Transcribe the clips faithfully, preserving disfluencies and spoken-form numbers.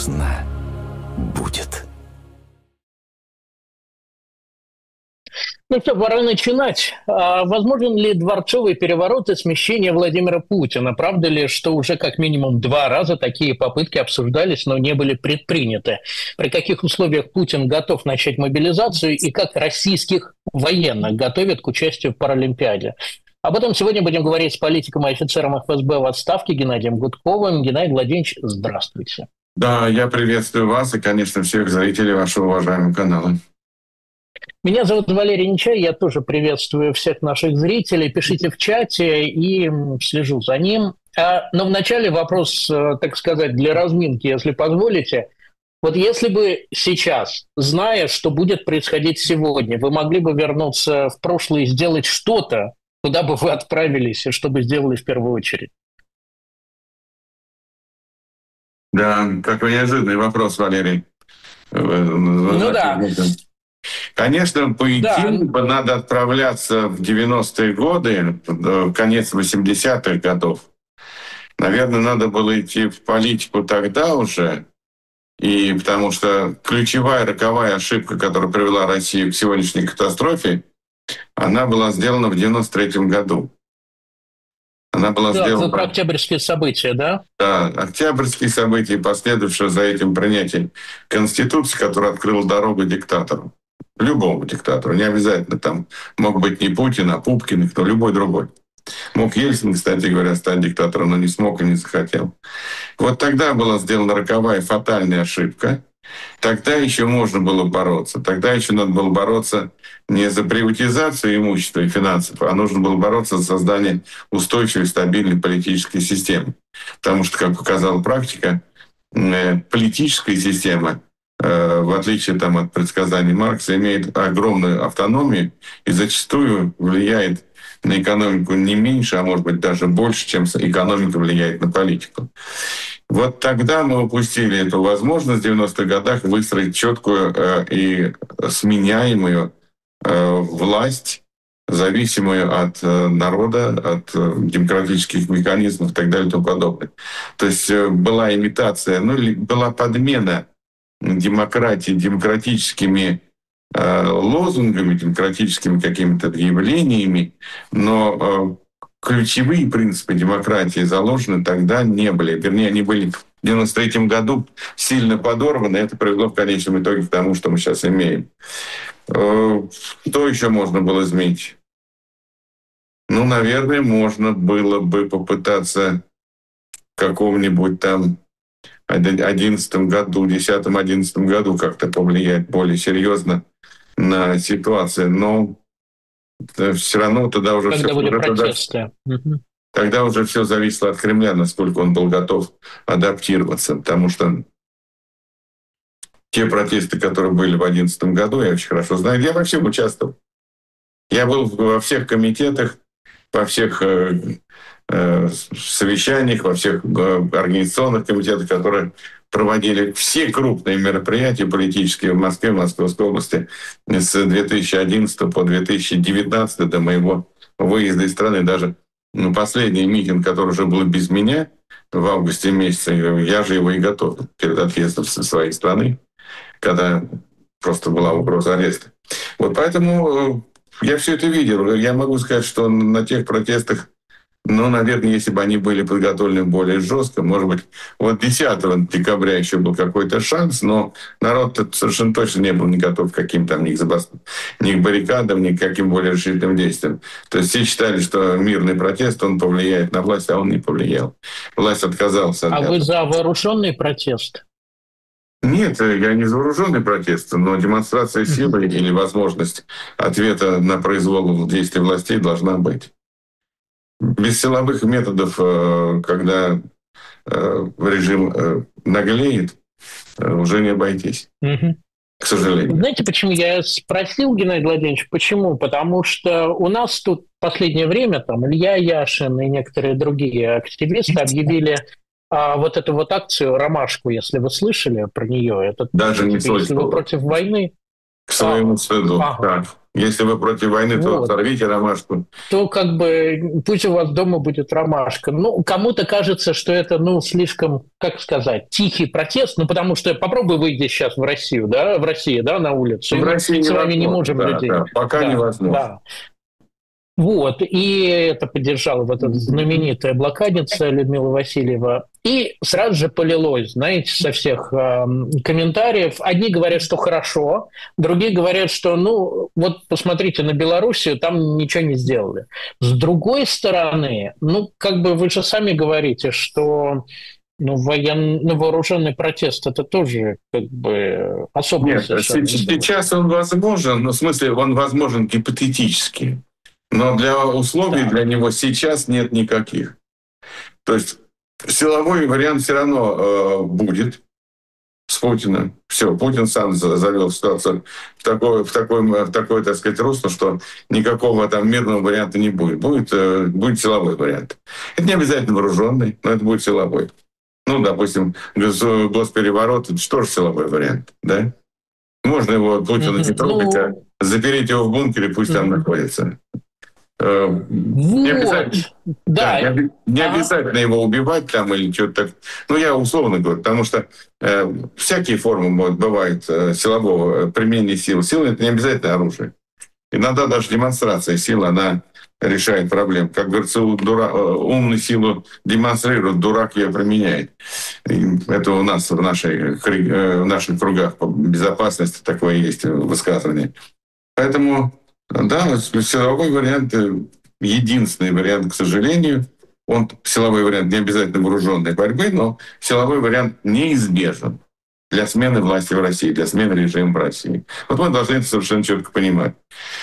поздно будет. Ну что, пора начинать. А возможен ли дворцовый переворот и смещение Владимира Путина? Правда ли, что уже как минимум два раза такие попытки обсуждались, но не были предприняты? При каких условиях Путин готов начать мобилизацию и как российских военных готовят к участию в Паралимпиаде? Об этом сегодня будем говорить с политиком и офицером эф эс бэ в отставке Геннадием Гудковым. Геннадий Владимирович, здравствуйте. Да, я приветствую вас и, конечно, всех зрителей вашего уважаемого канала. Меня зовут Валерий Нечай, я тоже приветствую всех наших зрителей. Пишите в чате и слежу за ним. Но вначале вопрос, так сказать, для разминки, если позволите. Вот если бы сейчас, зная, что будет происходить сегодня, вы могли бы вернуться в прошлое и сделать что-то, куда бы вы отправились и что бы сделали в первую очередь? Да, какой неожиданный вопрос, Валерий. Ну да. Конечно, по идее, да. Надо отправляться в девяностые годы, конец восьмидесятых годов. Наверное, надо было идти в политику тогда уже, и потому что ключевая роковая ошибка, которая привела Россию к сегодняшней катастрофе, она была сделана в девяносто третьем году. Она была да, сделана... Это октябрьские события, да? Да, октябрьские события и последовавшее за этим принятие Конституции, которая открыла дорогу диктатору. Любому диктатору. Не обязательно там мог быть не Путин, а Пупкин, кто любой другой. Мог Ельцин, кстати говоря, стать диктатором, но не смог и не захотел. Вот тогда была сделана роковая фатальная ошибка. Тогда еще можно было бороться. Тогда еще надо было бороться не за приватизацию имущества и финансов, а нужно было бороться за создание устойчивой, стабильной политической системы. Потому что, как показала практика, политическая система, в отличие там, от предсказаний Маркса, имеет огромную автономию и зачастую влияет на экономику не меньше, а может быть даже больше, чем экономика влияет на политику. Вот тогда мы упустили эту возможность в девяностых годах выстроить четкую э, и сменяемую э, власть, зависимую от э, народа, от э, демократических механизмов и так далее и тому подобное. То есть э, была имитация, ну, была подмена демократии демократическими э, лозунгами, демократическими какими-то явлениями, но э, ключевые принципы демократии заложены тогда не были. Вернее, они были в девяносто третьем году сильно подорваны. Это привело в конечном итоге к тому, что мы сейчас имеем. Э, что еще можно было изменить? Ну, наверное, можно было бы попытаться в каком-нибудь там одиннадцатом году, десятом-одиннадцатом году как-то повлиять более серьезно на ситуацию. Но все равно тогда уже Когда все... были протесты. Тогда уже все зависело от Кремля, насколько он был готов адаптироваться. Потому что те протесты, которые были в две тысячи одиннадцатом году, я очень хорошо знаю. Я во всем участвовал. Я был во всех комитетах, во всех совещаниях, во всех организационных комитетах, которые проводили все крупные мероприятия политические в Москве, в Московской области с две тысячи одиннадцатого по две тысячи девятнадцатый до моего выезда из страны. Даже ну, последний митинг, который уже был без меня в августе месяце, я же его и готовил перед отъездом со своей страны, когда просто была угроза ареста. Вот поэтому я все это видел. Я могу сказать, что на тех протестах, ну, наверное, если бы они были подготовлены более жестко, может быть, вот десятого декабря еще был какой-то шанс, но народ совершенно точно не был не готов к каким-то ни к забастовкам, ни к баррикадам, ни к каким более решительным действиям. То есть все считали, что мирный протест, он повлияет на власть, а он не повлиял. Власть отказалась от А этого. вы за вооруженный протест? Нет, я не за вооруженный протест, но демонстрация силы или возможность ответа на произвол действий властей должна быть. Без силовых методов, когда режим наглеет, уже не обойтись, угу. к сожалению. Знаете, почему я спросил, Геннадий Владимирович, почему? Потому что у нас тут в последнее время там Илья Яшин и некоторые другие активисты объявили а, вот эту вот акцию «Ромашку», если вы слышали про нее. Это, Даже не слышал. Если вы против войны... К своему а, стыду. ага. Так. Если вы против войны, то Вот. сорвите ромашку. То как бы пусть у вас дома будет ромашка. Ну, кому-то кажется, что это, ну, слишком, как сказать, тихий протест, ну, потому что попробуй выйти сейчас в Россию, да, в России, да, на улицу. В и России мы с вами не невозможно, можем да, людей. да, пока Да, невозможно. да. Вот, и это поддержала вот эта знаменитая блокадница Людмила Васильева. И сразу же полилось, знаете, со всех э, комментариев. Одни говорят, что хорошо, другие говорят, что, ну, вот посмотрите на Белоруссию, там ничего не сделали. С другой стороны, ну, как бы вы же сами говорите, что ну, воен... ну, вооруженный протест – это тоже как бы особая Нет, совершенно история. сейчас он возможен, ну, в смысле, он возможен гипотетически. Но для условий Да. для него сейчас нет никаких. То есть силовой вариант все равно э, будет с Путиным. Все, Путин сам завел ситуацию в такое, в такое, в такое, так сказать, русло, что никакого там мирного варианта не будет. Будет, э, будет силовой вариант. Это не обязательно вооруженный, но это будет силовой. Ну, допустим, госпереворот — это что же силовой вариант, да? Можно его, Путина, не трогать, а запереть его в бункере, пусть там находится. Вот. Не обязательно, да. да, не, не ага. обязательно его убивать там или что-то так. Ну, я условно говорю, потому что э, всякие формы бывают э, силового применения сил. Сила — это не обязательно оружие. Иногда даже демонстрация силы, она решает проблему. Как говорится, дура, умную силу демонстрирует, дурак ее применяет. И это у нас в, нашей, в наших кругах по безопасности такое есть высказывание. Поэтому да, силовой вариант — единственный вариант, к сожалению. Он силовой вариант не обязательно вооруженной борьбы, но силовой вариант неизбежен для смены власти в России, для смены режима в России. Вот мы должны это совершенно четко понимать.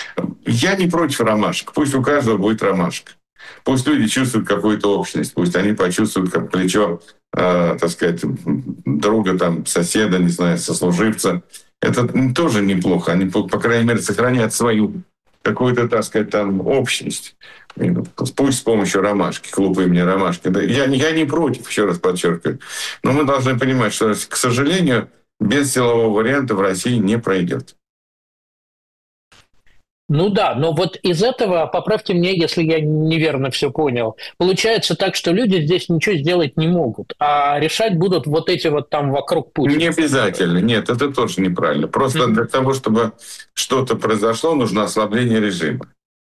Я не против ромашек. Пусть у каждого будет ромашка. Пусть люди чувствуют какую-то общность, пусть они почувствуют как плечо, э, так сказать, друга, там, соседа, не знаю, сослуживца. Это тоже неплохо. Они, по, по крайней мере, сохраняют свою какую-то, так сказать, там, общность. Пусть с помощью ромашки, клуб имени Ромашки. Я, я не против, еще раз подчеркиваю. Но мы должны понимать, что, к сожалению, без силового варианта в России не пройдет. Ну да, но вот из этого, поправьте меня, если я неверно все понял, получается так, что люди здесь ничего сделать не могут, а решать будут вот эти вот там вокруг Путина. Не обязательно, нет, это тоже неправильно. Просто mm-hmm. для того, чтобы что-то произошло, нужно ослабление режима.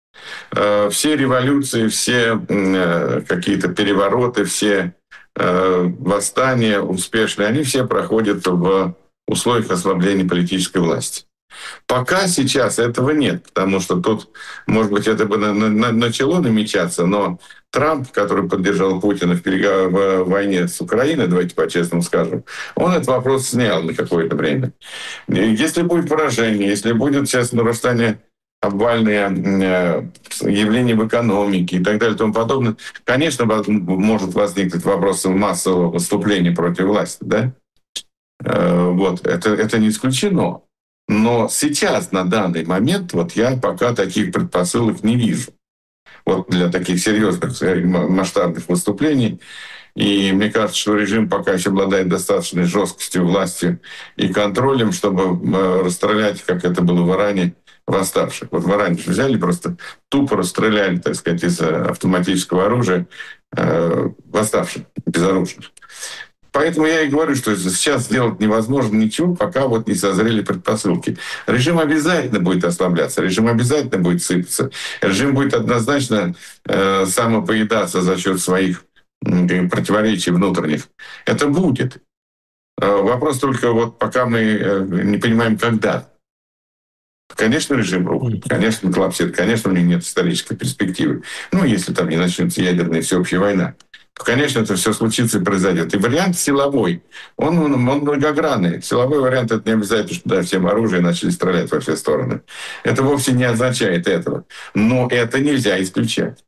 Все революции, все какие-то перевороты, все восстания успешные, они все проходят в условиях ослабления политической власти. Пока сейчас этого нет, потому что тут, может быть, это бы начало намечаться, но Трамп, который поддержал Путина в, перег... в войне с Украиной, давайте по-честному скажем, он этот вопрос снял на какое-то время. Если будет поражение, если будет сейчас нарастание, обвальные явления в экономике и так далее и тому подобное, конечно, может возникнуть вопрос массового выступления против власти, да? Вот, это, это не исключено. Но сейчас, на данный момент, вот я пока таких предпосылок не вижу. Вот для таких серьезных масштабных выступлений. И мне кажется, что режим пока еще обладает достаточной жесткостью, властью и контролем, чтобы расстрелять, как это было в Иране, восставших. Вот в Иране взяли, просто тупо расстреляли, так сказать, из автоматического оружия восставших, безоружных. Поэтому я и говорю, что сейчас сделать невозможно ничего, пока вот не созрели предпосылки. Режим обязательно будет ослабляться, режим обязательно будет сыпаться, режим будет однозначно э, самопоедаться за счет своих э, противоречий внутренних. Это будет. Э, вопрос только вот пока мы э, не понимаем, когда. Конечно, режим рухнет, конечно, коллапсирует, конечно, у него нет исторической перспективы. Ну, если там не начнется ядерная всеобщая война. Конечно, это все случится и произойдет. И вариант силовой, он, он, он многогранный. Силовой вариант — это не обязательно, что дали всем оружие и начали стрелять во все стороны. Это вовсе не означает этого. Но это нельзя исключать.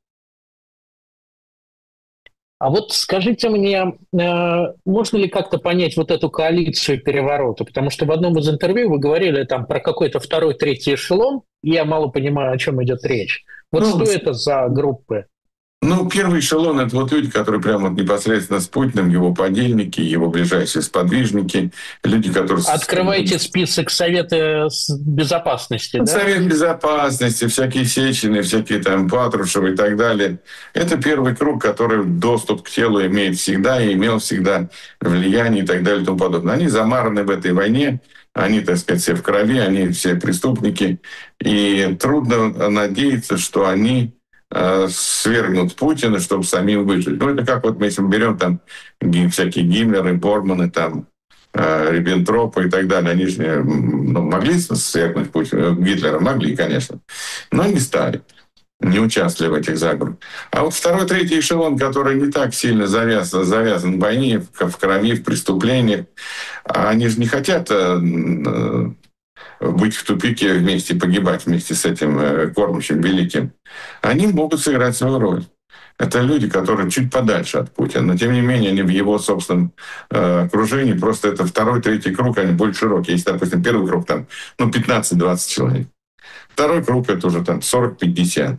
А вот скажите мне, можно ли как-то понять вот эту коалицию переворота? Потому что в одном из интервью вы говорили там про какой-то второй, третий эшелон. Я мало понимаю, о чем идет речь. Вот ну, что это за группы? Ну, первый эшелон — это вот люди, которые прямо вот непосредственно с Путиным, его подельники, его ближайшие сподвижники, люди, которые... Открывайте список Совета Безопасности, да? Совет Безопасности, всякие Сечины, всякие там Патрушевы и так далее. Это первый круг, который доступ к телу имеет всегда и имел всегда влияние и так далее и тому подобное. Они замараны в этой войне, они, так сказать, все в крови, они все преступники. И трудно надеяться, что они свергнут Путина, чтобы самим выжить. Ну, это как вот мы, если мы берем там всякие Гиммлеры, Борманы, там, Риббентропа и так далее, они же ну, могли свергнуть Путина, Гитлера могли, конечно, но не стали, не участвовали в этих заговорах. А вот второй, третий эшелон, который не так сильно завязан, завязан в войне, в крови, в преступлениях, они же не хотят быть в тупике вместе, погибать вместе с этим кормчим великим, они могут сыграть свою роль. Это люди, которые чуть подальше от Путина, но тем не менее они в его собственном э, окружении, просто это второй, третий круг, они более широкие. Если, допустим, первый круг там ну, пятнадцать-двадцать человек, второй круг это уже там сорок-пятьдесят,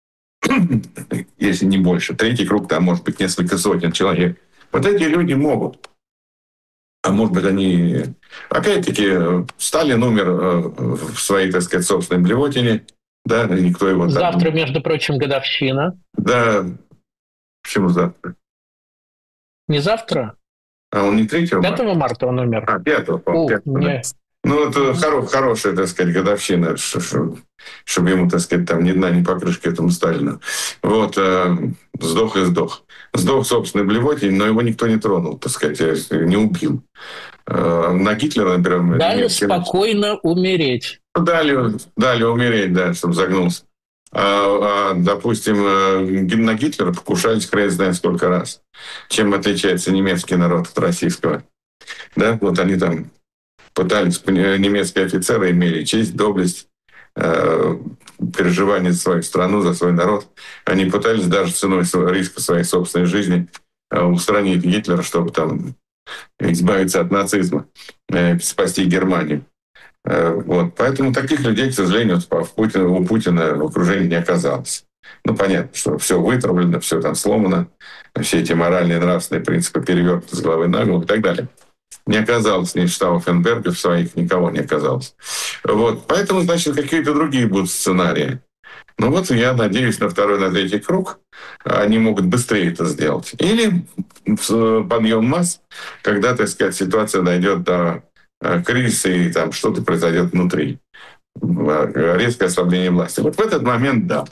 если не больше. Третий круг там может быть несколько сотен человек. Вот эти люди могут. А может быть, они... Опять-таки, Сталин умер в своей, так сказать, собственной блевотине. Да, никто его... Завтра, там... между прочим, годовщина. Да. Почему завтра? Не завтра? А он не третьего марта? пятого марта он умер. А, пятого, по-моему. Не... Ну, это хоро- хорошая, так сказать, годовщина, чтобы ему, так сказать, там ни дна, ни покрышки этому Сталину. Вот, э, сдох и сдох. Сдох, собственно, блевотин, но его никто не тронул, так сказать, не убил. Э, на Гитлера, например... Дали нет, спокойно умереть. Дали, дали умереть, да, чтобы загнулся. А, а, допустим, на Гитлера покушались хрен знает сколько раз. Чем отличается немецкий народ от российского? Да, вот они там пытались, немецкие офицеры имели честь, доблесть, э, переживание за свою страну, за свой народ. Они пытались даже ценой риска своей собственной жизни э, устранить Гитлера, чтобы там избавиться от нацизма, э, спасти Германию. Э, вот. Поэтому таких людей, к сожалению, в Путина, у Путина в окружении не оказалось. Ну, понятно, что все вытравлено, все там сломано, все эти моральные и нравственные принципы перевернуты с головы на голову и так далее. Не оказалось ни Штауфенбергов своих, никого не оказалось. Вот. Поэтому, значит, какие-то другие будут сценарии. Ну вот я надеюсь на второй, на третий круг. Они могут быстрее это сделать. Или подъем масс, когда, так сказать, ситуация дойдет до кризиса и там что-то произойдет внутри. Резкое ослабление власти. Вот в этот момент да.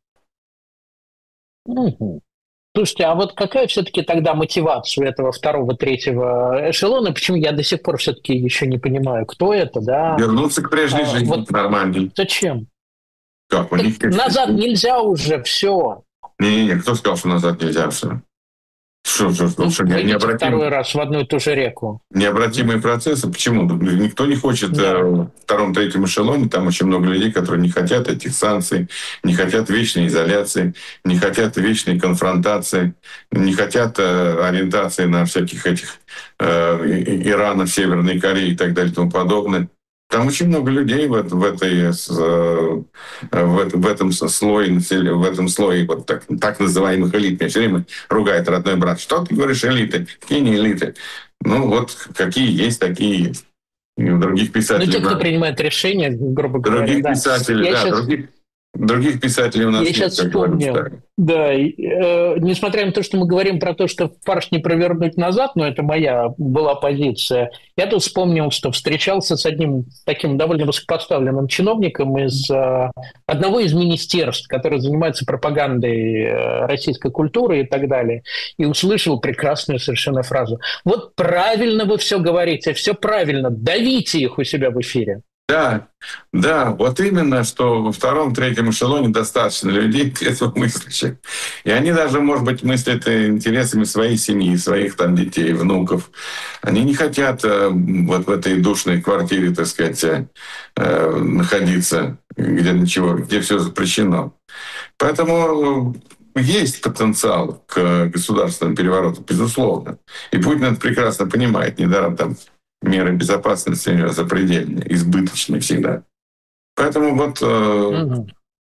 Угу. Слушайте, а вот какая все-таки тогда мотивация этого второго, третьего эшелона? Почему я до сих пор все-таки еще не понимаю, кто это, да? Вернуться к прежней а, жизни, вот нормальной. Зачем? Как? Них... Назад нельзя уже, все. Не-не-не, кто сказал, что назад нельзя все? Что, что, что, ну, что не, необратимый... второй раз в одну и ту же реку. Необратимые процессы. Почему? Никто не хочет да. э, в втором, третьем эшелоне. Там очень много людей, которые не хотят этих санкций, не хотят вечной изоляции, не хотят вечной конфронтации, не хотят э, ориентации на всяких этих э, Ирана, Северной Кореи и так далее и тому подобное. Там очень много людей в, в, этой, в, в этом слое, в этом слое вот так, так называемых элит. Меня все время ругает родной брат. Что ты говоришь элиты? Какие не элиты? Ну вот какие есть, такие есть. И у других писателей... Ну те, кто принимает решения, грубо говоря. Других да. писателей, да, сейчас... других... Других писателей у нас Я нет. сейчас вспомнил. Да, и, э, несмотря на то, что мы говорим про то, что фарш не провернуть назад, но это моя была позиция, я тут вспомнил, что встречался с одним таким довольно высокопоставленным чиновником из э, одного из министерств, который занимается пропагандой э, российской культуры и так далее, и услышал прекрасную совершенно фразу. Вот правильно вы все говорите, все правильно, давите их у себя в эфире. Да, да, вот именно, что во втором, третьем эшелоне достаточно людей трезво мыслящих. И они даже, может быть, мыслят интересами своей семьи, своих там детей, внуков. Они не хотят вот в этой душной квартире, так сказать, находиться, где ничего, где все запрещено. Поэтому есть потенциал к государственному перевороту, безусловно. И Путин это прекрасно понимает. Недаром там меры безопасности у него запредельные, избыточные всегда. Поэтому вот, э, угу.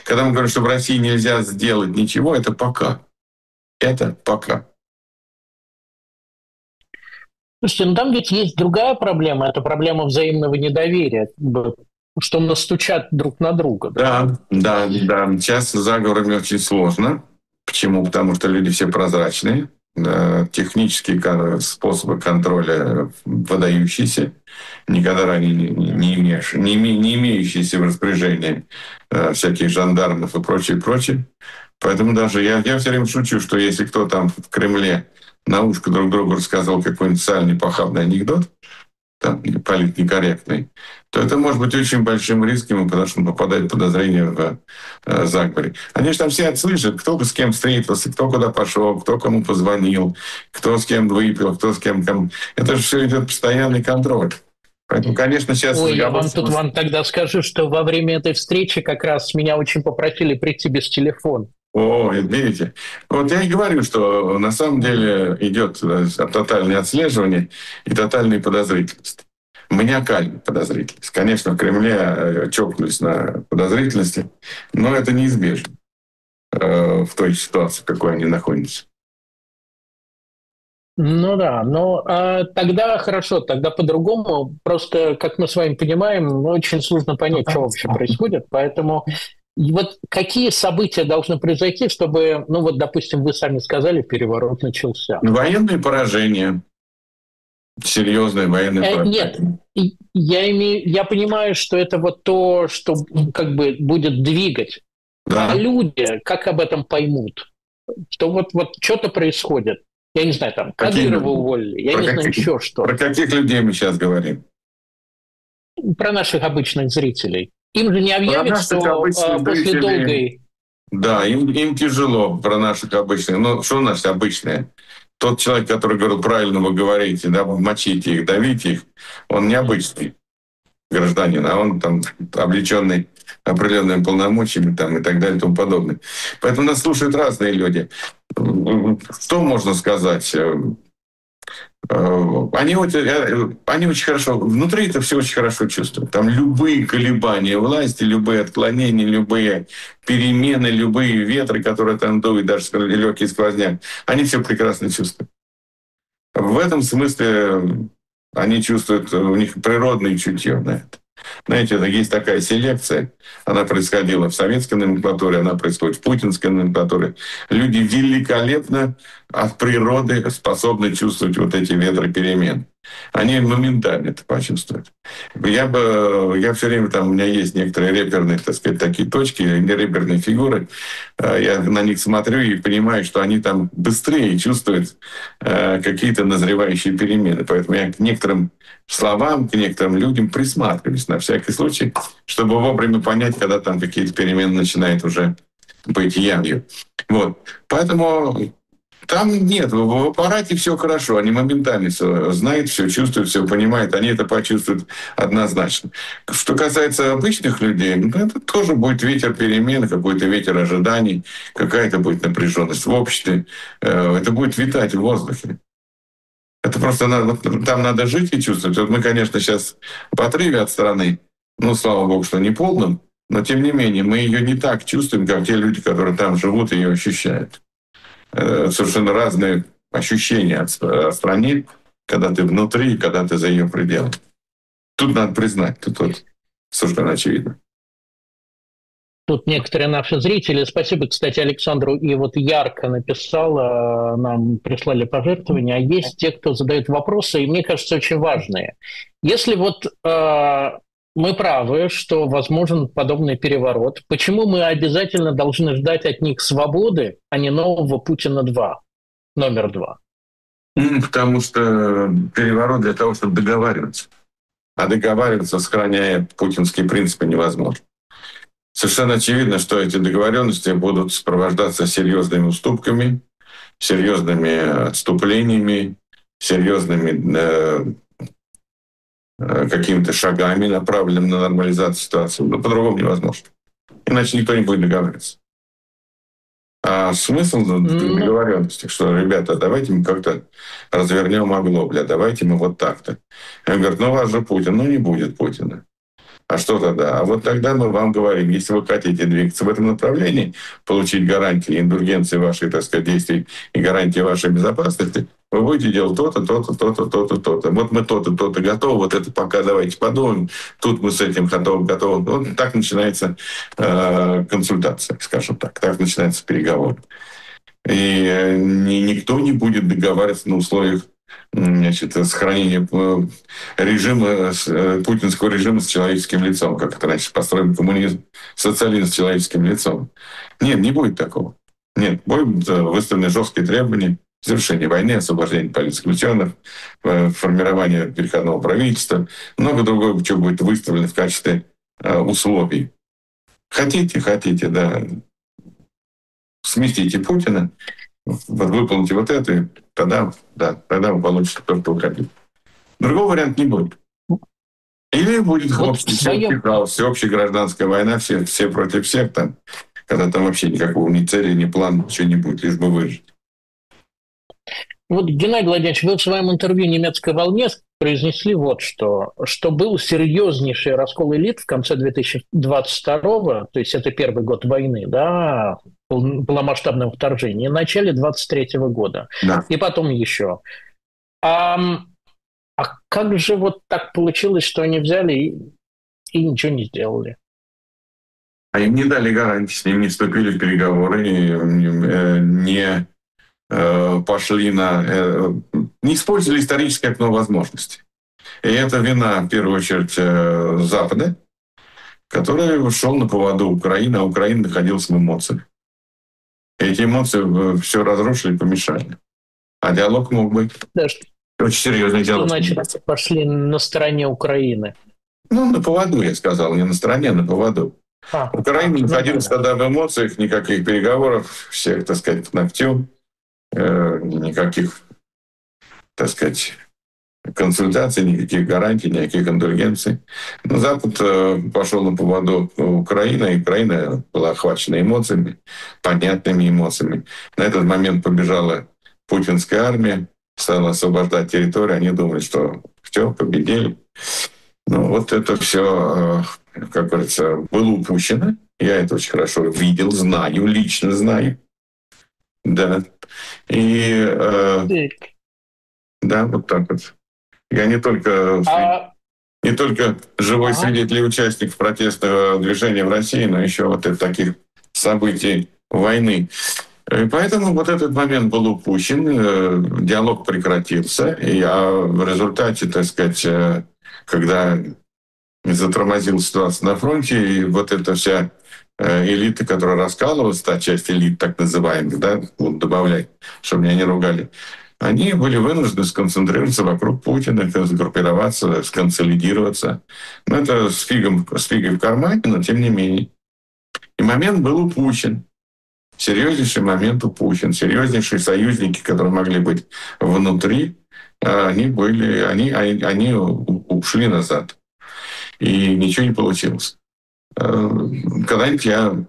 Когда мы говорим, что в России нельзя сделать ничего, это пока. Это пока. Слушайте, ну там ведь есть другая проблема, это проблема взаимного недоверия, что настучат друг на друга. Да, да, да. Сейчас с заговорами очень сложно. Почему? Потому что люди все прозрачные, технические способы контроля выдающиеся, никогда ранее не, не, имеющие, не, не имеющиеся в распоряжении всяких жандармов и прочее, прочее. Поэтому даже я, я все время шучу, что если кто там в Кремле на ушко друг другу рассказал какой-нибудь социальный похабный анекдот, там, политнекорректный, то это может быть очень большим риском, потому что он попадает в подозрение в э, заговоре. Они же там все отслеживают, кто с кем встретился, кто куда пошел, кто кому позвонил, кто с кем выпил, кто с кем... кем... Это же все идет постоянный контроль. Поэтому, конечно, сейчас... Ой, я вам тут вам тогда скажу, что во время этой встречи как раз меня очень попросили прийти без телефона. О, видите. Вот я и говорю, что на самом деле идет тотальное отслеживание и тотальная подозрительность. Маниакальная подозрительность. Конечно, в Кремле чокнулись на подозрительности, но это неизбежно в той ситуации, в какой они находятся. Ну да, но а, тогда хорошо, тогда по-другому. Просто, как мы с вами понимаем, очень сложно понять, что вообще происходит, поэтому... И вот какие события должны произойти, чтобы, ну вот, допустим, вы сами сказали, переворот начался? Военные поражения. Серьезные военные э, поражения. Нет, я, имею, я понимаю, что это вот то, что как бы будет двигать. Да. А люди как об этом поймут? Что вот, вот что-то происходит. Я не знаю, там, Кадырова уволили, я про не каких, знаю, еще что. Про каких людей мы сейчас говорим? Про наших обычных зрителей. Им же не объявят, что после зрителей, долгой... Да, им, им тяжело про наших обычных. Ну, что наши обычные? Тот человек, который говорил, правильно вы говорите, да, мочите их, давите их, он необычный гражданин, а он там облеченный определенными полномочиями там, и так далее и тому подобное. Поэтому нас слушают разные люди. Что можно сказать? Они, они очень хорошо, внутри это все очень хорошо чувствуют. Там любые колебания власти, любые отклонения, любые перемены, любые ветры, которые там дуют, даже легкий сквозняк, они все прекрасно чувствуют. В этом смысле они чувствуют, у них природное чутье на это. Знаете, есть такая селекция, она происходила в советской номенклатуре, она происходит в путинской номенклатуре. Люди великолепно от природы способны чувствовать вот эти ветры перемен. Они моментально это почувствуют. Я бы, я все время, там у меня есть некоторые реперные, так сказать, такие точки, реперные фигуры. Я на них смотрю и понимаю, что они там быстрее чувствуют какие-то назревающие перемены. Поэтому я к некоторым словам, к некоторым людям присматриваюсь на всякий случай, чтобы вовремя понять, когда там какие-то перемены начинают уже быть явью. Вот. Поэтому там нет, в аппарате все хорошо, они моментально все знают, все чувствуют, все понимают, они это почувствуют однозначно. Что касается обычных людей, ну, это тоже будет ветер перемен, какой-то ветер ожиданий, какая-то будет напряженность в обществе, это будет витать в воздухе. Это просто надо, там надо жить и чувствовать. Вот мы, конечно, сейчас в отрыве от страны, ну, слава богу, что не полным, но тем не менее мы ее не так чувствуем, как те люди, которые там живут и ее ощущают. Совершенно разные ощущения от страны, когда ты внутри и когда ты за ее пределами. Тут надо признать, тут вот совершенно очевидно. Тут некоторые наши зрители, спасибо, кстати, Александру, и вот ярко написал, нам прислали пожертвования, а есть те, кто задает вопросы, и мне кажется, очень важные. Если вот э, мы правы, что возможен подобный переворот, почему мы обязательно должны ждать от них свободы, а не нового Путина-два, номер два? Потому что переворот для того, чтобы договариваться. А договариваться, сохраняя путинские принципы, невозможно. Совершенно очевидно, что эти договоренности будут сопровождаться серьезными уступками, серьезными отступлениями, серьезными э, э, какими-то шагами, направленными на нормализацию ситуации. Но по-другому невозможно. Иначе никто не будет договариваться. А смысл в договоренности, что, ребята, давайте мы как-то развернем оглобля, давайте мы вот так-то. Я говорю, ну у вас же Путин, ну не будет Путина. А что тогда? А вот тогда мы вам говорим, если вы хотите двигаться в этом направлении, получить гарантии, индульгенции вашей, так сказать, действий и гарантии вашей безопасности, вы будете делать то-то, то-то, то-то, то-то, то-то. Вот мы то-то, то-то готовы, вот это пока давайте подумаем, тут мы с этим готовы, готовы. Вот так начинается э, консультация, скажем так, так начинается переговор. И э, ни, никто не будет договариваться на условиях значит, сохранения режима, путинского режима с человеческим лицом, как это раньше построен коммунизм, социализм с человеческим лицом. Нет, не будет такого. Нет, будут выставлены жесткие требования: завершение войны, освобождение политзаключенных, формирование переходного правительства, много другого, что будет выставлено в качестве условий. Хотите, хотите, да, сместите Путина, вот выполните вот это, и тогда, да, тогда вы получите то, что вы хотите. Другого варианта не будет. Или будет вот общий, своем... хаос, всеобщая гражданская война, все, все против всех, там, когда там вообще никакого ни цели, ни плана, ничего не будет, лишь бы выжить. Вот, Геннадий Владимирович, вы в своем интервью «Немецкой волне» произнесли вот что, что был серьезнейший раскол элит в конце две тысячи двадцать второго, то есть это первый год войны, да, полномасштабного вторжения, в начале двадцать третьего года, да. И потом еще. А, а как же вот так получилось, что они взяли и, и ничего не сделали? А им не дали гарантии, с ним не вступили в переговоры, не пошли на... не использовали историческое окно возможностей. И это вина, в первую очередь, Запада, который шел на поводу Украины, а Украина находилась в эмоциях. И эти эмоции все разрушили, помешали. А диалог мог быть да, очень серьезный диалог. Значит, пошли на стороне Украины. Ну, на поводу, я сказал, не на стороне, а на поводу. А, Украина а, находилась ну, тогда в эмоциях, никаких переговоров, всех, так сказать, к ногтю. Никаких, так сказать, консультаций, никаких гарантий, никаких индульгенций. Но Запад пошел на поводу Украины, и Украина была охвачена эмоциями, понятными эмоциями. На этот момент побежала путинская армия, стала освобождать территорию, они думали, что все, победили. Ну вот это все, как говорится, было упущено. Я это очень хорошо видел, знаю, лично знаю. Да. И э, да, вот так вот. Я не только, а... не только живой ага. свидетель и участник протестного движения в России, но еще вот и таких событий войны. И поэтому вот этот момент был упущен, диалог прекратился, и а в результате, так сказать, когда затормозилась ситуация на фронте, и вот эта вся элиты, которая раскалывалась, та часть элит так называемых, да, буду добавлять, чтобы меня не ругали, они были вынуждены сконцентрироваться вокруг Путина, сгруппироваться, сконсолидироваться. Ну, это с, фигом, с фигой в кармане, но тем не менее. И момент был упущен. Серьезнейший момент упущен. Серьезнейшие союзники, которые могли быть внутри, они, были, они, они, они ушли назад. И ничего не получилось. Когда-нибудь я,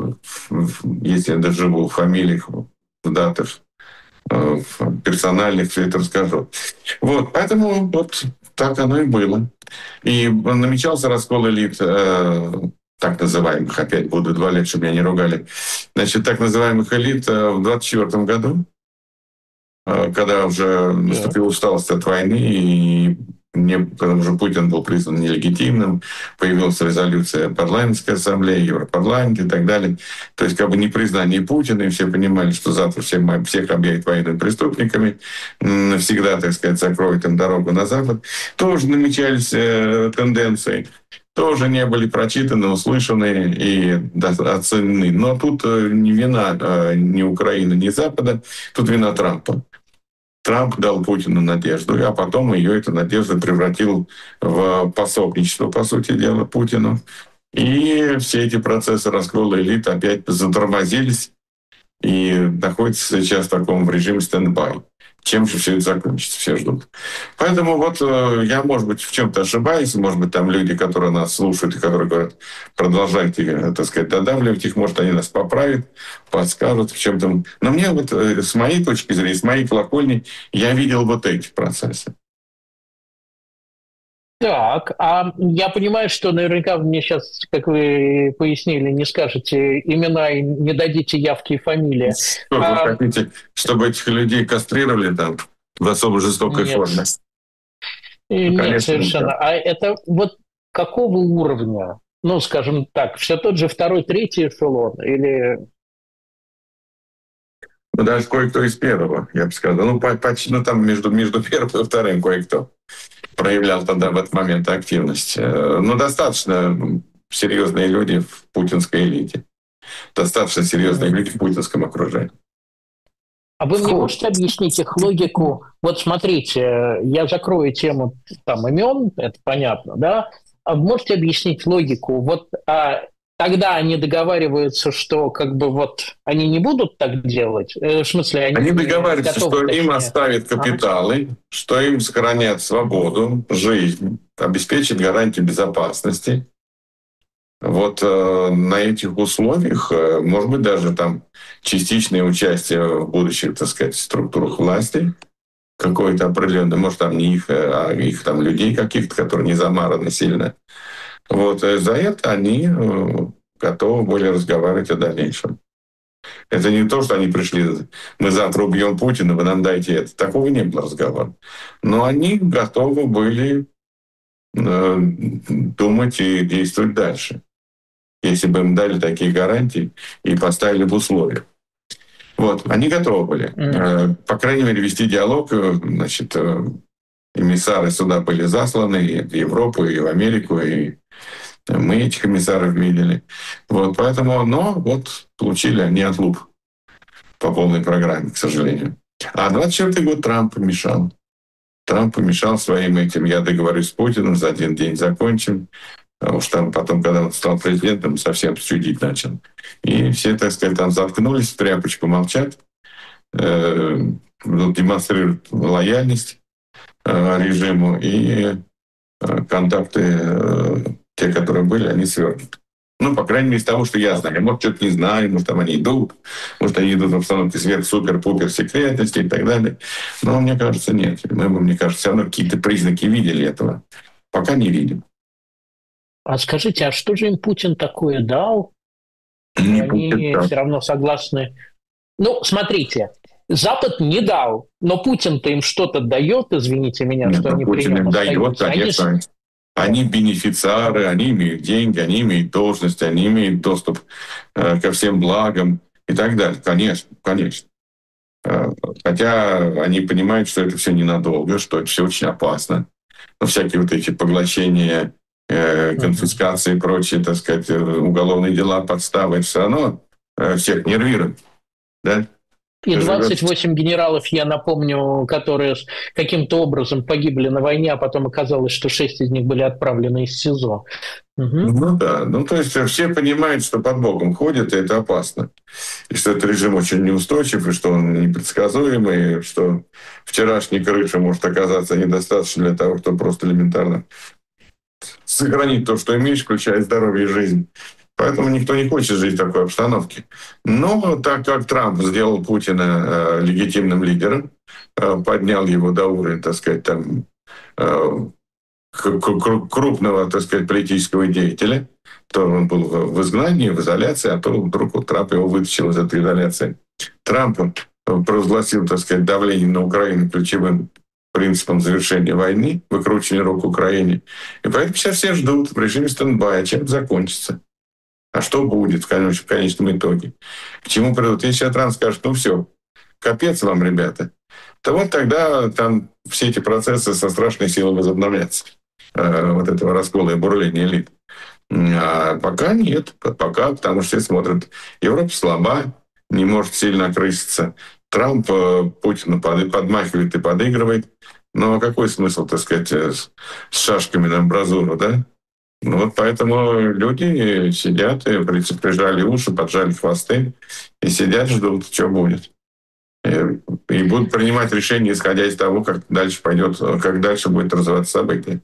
если я доживу в фамилиях, в датах, в персональных, все это расскажу. Вот, поэтому вот так оно и было. И намечался раскол элит, э, так называемых, опять буду два лет, чтобы меня не ругали, значит, так называемых элит в двадцать четвёртом году, э, когда уже наступила усталость от войны, и не, потому что Путин был признан нелегитимным, появилась резолюция парламентской ассамблеи, Европарламента и так далее. То есть как бы непризнание Путина, и все понимали, что завтра всех, всех объявят военными преступниками, навсегда, так сказать, закроют им дорогу на Запад. Тоже намечались э, тенденции, тоже не были прочитаны, услышаны и оценены. Но тут не вина э, ни Украины, ни Запада, тут вина Трампа. Трамп дал Путину надежду, а потом ее эту надежду превратил в пособничество, по сути дела, Путину. И все эти процессы раскола элит опять затормозились и находятся сейчас в таком режиме стендбай. Чем же все это закончится, все ждут. Поэтому вот я, может быть, в чем-то ошибаюсь, может быть, там люди, которые нас слушают и которые говорят, продолжайте, так сказать, додавливать их, может, они нас поправят, подскажут в чем-то. Но мне вот с моей точки зрения, с моей колокольни, я видел вот эти процессы. Так, а я понимаю, что наверняка вы мне сейчас, как вы пояснили, не скажете имена и не дадите явки и фамилии. Что вы А, хотите, чтобы этих людей кастрировали там в особо жестокой нет, форме? Ну, нет, конечно, совершенно. нет. А это вот какого уровня? Ну, скажем так, все тот же второй, третий эшелон или... Ну, даже кое-кто из первого, я бы сказал. Ну, по- почти, ну там между, между первым и вторым кое-кто проявлял тогда в этот момент активность. Э, Ну, достаточно серьезные люди в путинской элите. Достаточно серьезные люди в путинском окружении. А вы мне Сколько? можете объяснить их логику? Вот смотрите, я закрою тему там имен, это понятно, да? А вы можете объяснить логику? Вот а, тогда они договариваются, что как бы вот они не будут так делать. Э, В смысле, они, Они договариваются, готовы, что им точнее. оставят капиталы, что им сохранят свободу, жизнь, обеспечат гарантии безопасности. Вот э, на этих условиях, э, может быть, даже там частичное участие в будущих, так сказать, структурах власти, какое-то определенное, может, там не их, а их там людей каких-то, которые не замараны сильно. Вот э, за это они э, готовы были разговаривать о дальнейшем. Это не то, что они пришли, мы завтра убьем Путина, вы нам дайте это. Такого не было разговора. Но они готовы были э, думать и действовать дальше, если бы им дали такие гарантии и поставили бы условия. Вот, они готовы были. Mm. По крайней мере, вести диалог. Значит, эмиссары сюда были засланы и в Европу, и в Америку, и мы этих эмиссаров видели. Вот, поэтому, но вот получили они отлуп по полной программе, к сожалению. А двадцать четвёртый год Трамп помешал. Трамп помешал своим этим. Я договорюсь с Путиным, за один день закончим. Потому что там потом, когда он стал президентом, совсем чудить начал. И все, так сказать, там заткнулись, в тряпочку молчат, э, демонстрируют лояльность э, режиму, и э, контакты, э, те, которые были, они свернуты. Ну, по крайней мере, из того, что я знаю. Может, что-то не знаю, может, там они идут, может, они идут в обстановке сверх-супер-пупер секретности и так далее. Но мне кажется, нет. Мы, мне кажется, все равно какие-то признаки видели этого. Пока не видим. А скажите, а что же им Путин такое дал? Не Они Путин, все равно согласны. Ну, смотрите, Запад не дал, но Путин-то им что-то дает, извините меня, Нет, что они Путин при нем им дает, остаются. конечно. Они... Они бенефициары, они имеют деньги, они имеют должность, они имеют доступ э, ко всем благам и так далее. Конечно, конечно. Э, хотя они понимают, что это все ненадолго, что это все очень опасно. Но всякие вот эти поглощения, э, конфискации и прочие, так сказать, уголовные дела, подставы, это все равно э, всех нервирует. Да? И двадцать восемь генералов, я напомню, которые каким-то образом погибли на войне, а потом оказалось, что шесть из них были отправлены из СИЗО. Угу. Ну да, ну то есть все понимают, что под Богом ходят, и это опасно. И что этот режим очень неустойчив, и что он непредсказуемый, и что вчерашний крыша может оказаться недостаточно для того, чтобы просто элементарно сохранить то, что имеешь, включая здоровье и жизнь. Поэтому никто не хочет жить в такой обстановке. Но так как Трамп сделал Путина э, легитимным лидером, э, поднял его до уровня, так сказать, там, э, крупного, так сказать, политического деятеля, то он был в изгнании, в изоляции, а то вдруг вот Трамп его вытащил из этой изоляции. Трамп провозгласил, так сказать, давление на Украину ключевым принципом завершения войны, выкручивания рук Украине. И поэтому сейчас все ждут в режиме стендбая, чем это закончится. А что будет в конечном итоге? К чему придут? Если Трамп скажет, ну все, капец вам, ребята, то вот тогда там все эти процессы со страшной силой возобновятся. Вот этого раскола и бурления элит. А пока нет. Пока, потому что все смотрят. Европа слаба, не может сильно окрыситься. Трамп Путину подмахивает и подыгрывает. Ну а какой смысл, так сказать, с шашками на амбразуру, да? Ну вот поэтому люди сидят и прижали уши, поджали хвосты и сидят, ждут, что будет. И будут принимать решения, исходя из того, как дальше пойдет, как дальше будет развиваться событие.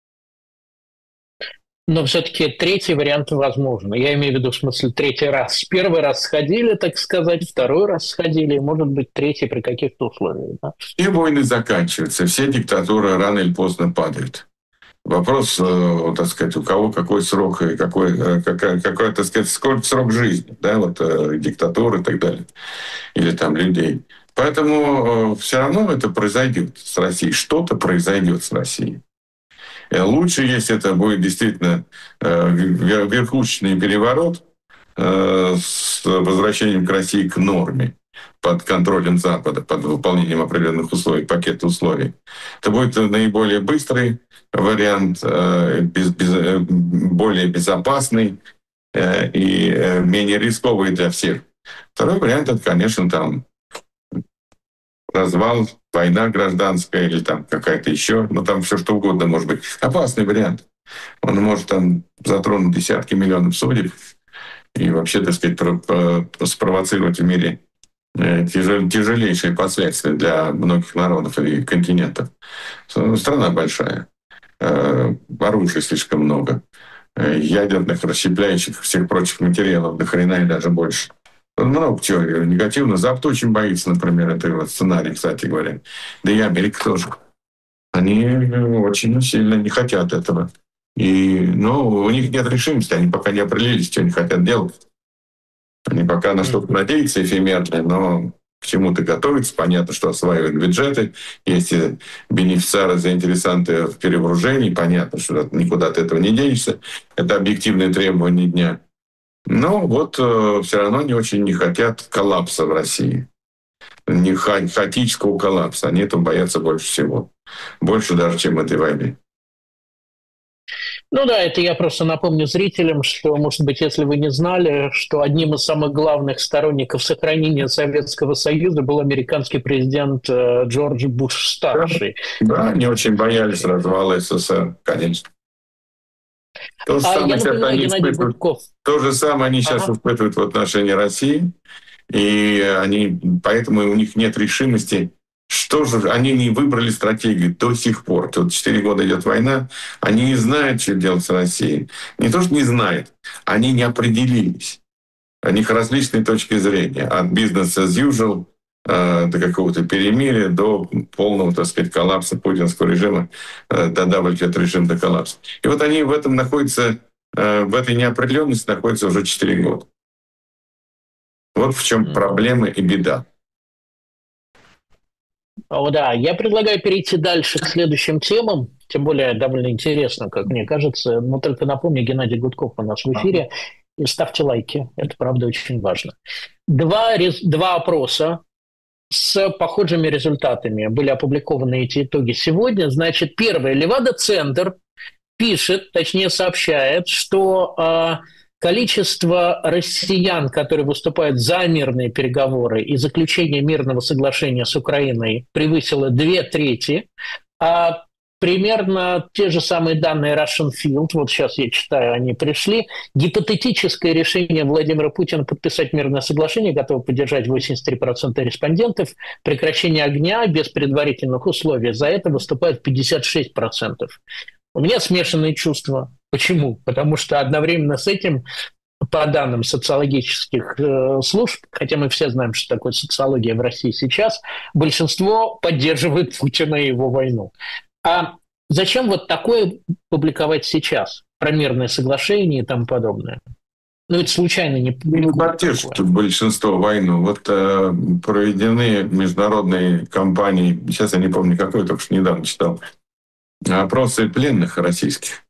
Но все-таки третий вариант возможен. Я имею в виду, в смысле, третий раз. Первый раз сходили, так сказать, второй раз сходили, и, может быть, третий при каких-то условиях. Да? Все войны заканчиваются, все диктатуры рано или поздно падают. Вопрос, так сказать, у кого какой срок и какой, какой, какой, так сказать, сколько срок жизни, да, вот диктатуры и так далее, или там людей. Поэтому все равно это произойдет с Россией, что-то произойдет с Россией. Лучше, если это будет действительно верхушечный переворот с возвращением к России к норме, под контролем Запада, под выполнением определенных условий, пакета условий. Это будет наиболее быстрый вариант, без, без, более безопасный и менее рисковый для всех. Второй вариант — это, конечно, там развал, война гражданская или там какая-то еще, ну там все что угодно может быть. Опасный вариант. Он может там затронуть десятки миллионов судеб и вообще, так сказать, спровоцировать в мире тяжелейшие последствия для многих народов и континентов. Страна большая, оружия слишком много, ядерных, расщепляющих, всех прочих материалов до хрена и даже больше. Много чего негативно. Запад очень боится, например, этого сценария, кстати говоря. Да и Америка тоже. Они очень сильно не хотят этого. И, ну, у них нет решимости, они пока не определились, что они хотят делать. Они пока на что-то надеются эфемерно, но к чему-то готовятся. Понятно, что осваивают бюджеты. Есть бенефициары, заинтересанты в перевооружении. Понятно, что никуда от этого не денешься. Это объективные требования дня. Но вот э, все равно они очень не хотят коллапса в России. Не ха- хаотического коллапса. Они этого боятся больше всего. Больше даже, чем этой войны. Ну да, это я просто напомню зрителям, что, может быть, если вы не знали, что одним из самых главных сторонников сохранения Советского Союза был американский президент Джордж Буш-старший. Да, они очень боялись развала СССР, конечно. То же, а самое, я напоминаю, они Геннадий Гудков. То же самое они сейчас ага. испытывают в отношении России, и они, поэтому у них нет решимости. Что же, они не выбрали стратегию до сих пор. Тут четыре года идет война, они не знают, что делать с Россией. Не то, что не знают, они не определились. У них различные точки зрения. От business as usual э, до какого-то перемирия, до полного, так сказать, коллапса путинского режима, э, додавливать режим до коллапса. И вот они в этом находятся, э, в этой неопределенности находятся уже четыре года. Вот в чем проблема и беда. О, да, я предлагаю перейти дальше к следующим темам, тем более довольно интересно, как мне кажется. Но только напомню, Геннадий Гудков у нас в эфире. И ставьте лайки, это правда очень важно. Два, два опроса с похожими результатами были опубликованы, эти итоги сегодня. Значит, первое, Левада-центр пишет, точнее сообщает, что э, количество россиян, которые выступают за мирные переговоры и заключение мирного соглашения с Украиной, превысило две трети, а примерно те же самые данные Russian Field, вот сейчас я читаю, они пришли. Гипотетическое решение Владимира Путина подписать мирное соглашение готово поддержать восемьдесят три процента респондентов. Прекращение огня без предварительных условий за это выступает пятьдесят шесть процентов. У меня смешанные чувства. Почему? Потому что одновременно с этим, по данным социологических э, служб, хотя мы все знаем, что такое социология в России сейчас, большинство поддерживает Путина и его войну. А зачем вот такое публиковать сейчас? Про мирное соглашение и тому подобное. Ну, это случайно не публикуют. Ну, поддерживают большинство войну. Вот э, проведены международные кампании, сейчас я не помню какой, только что недавно читал, опросы пленных российских.